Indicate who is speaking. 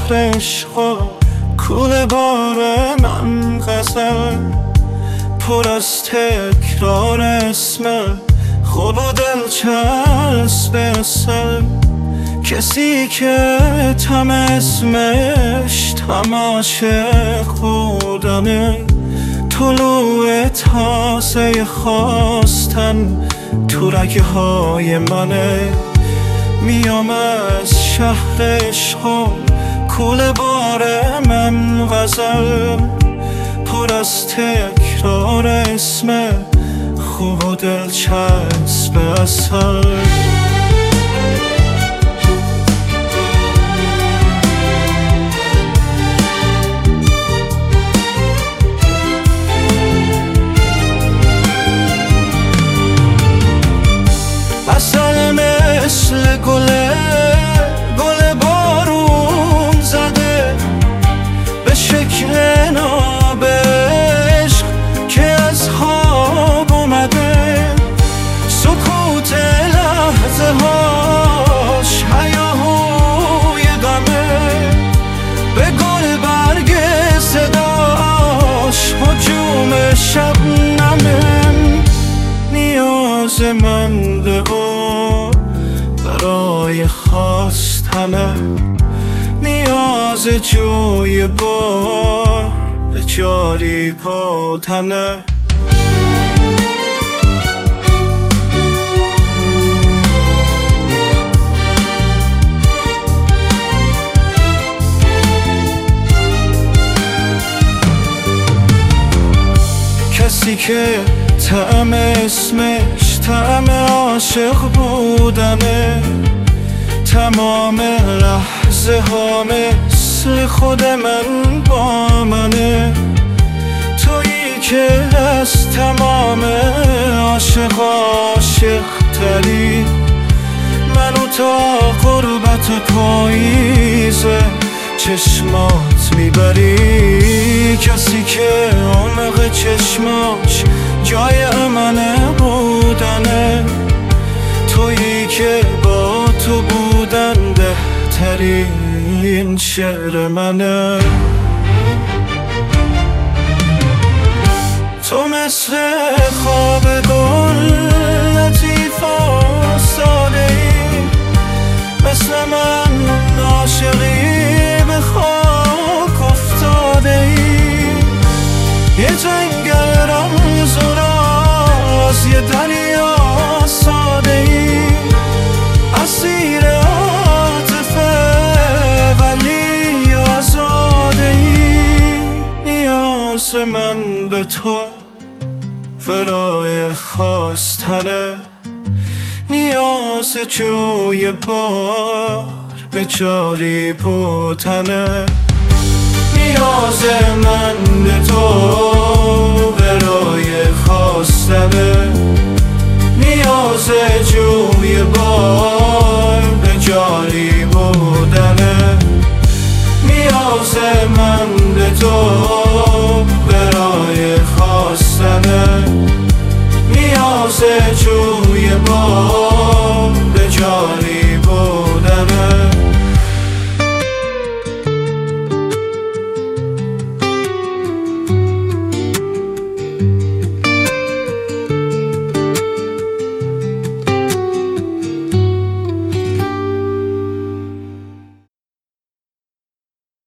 Speaker 1: شهر عشق کوله بار من غزل پر از تکرار اسم خوب و دلچسب اصل کسی که تم اسمش تماشق بودنه طلوع تازه خواستن تو رگه های منه میام از شهر عشق کوله بار من غزل پر از تکرار اسم خوب و دلچسب اصل اصل مثل گل بارون زده به شکل ناب عشق که از خواب اومده سکوت لحظه هاش هیاهوی غمه به گل برگ صداش هجوم شبنمه نیاز من به او برای خواستنه نیاز جوی بار به جاری بودنه کسی که طعم اسمش طعم عاشق بودنه تمام لحظه ها مثل خود من با منه تویی که از تمام عاشق تری منو تا قربت پاییزه چشمات میبری کسی که عمق چشماش جای امنه بودنه تویی که با تو بودن بهترین شعر منه تو مثل خواب گل لطیف و ساده ای مثل من عاشقی به خاک افتاده ای یه جنگل رمز و راز یه دریا ساده ای اسیر عاطفه ولی آزاده ای نیاز من به تو برای خواستنه نیاز جوی بار به جاری بودنه نیاز من به تو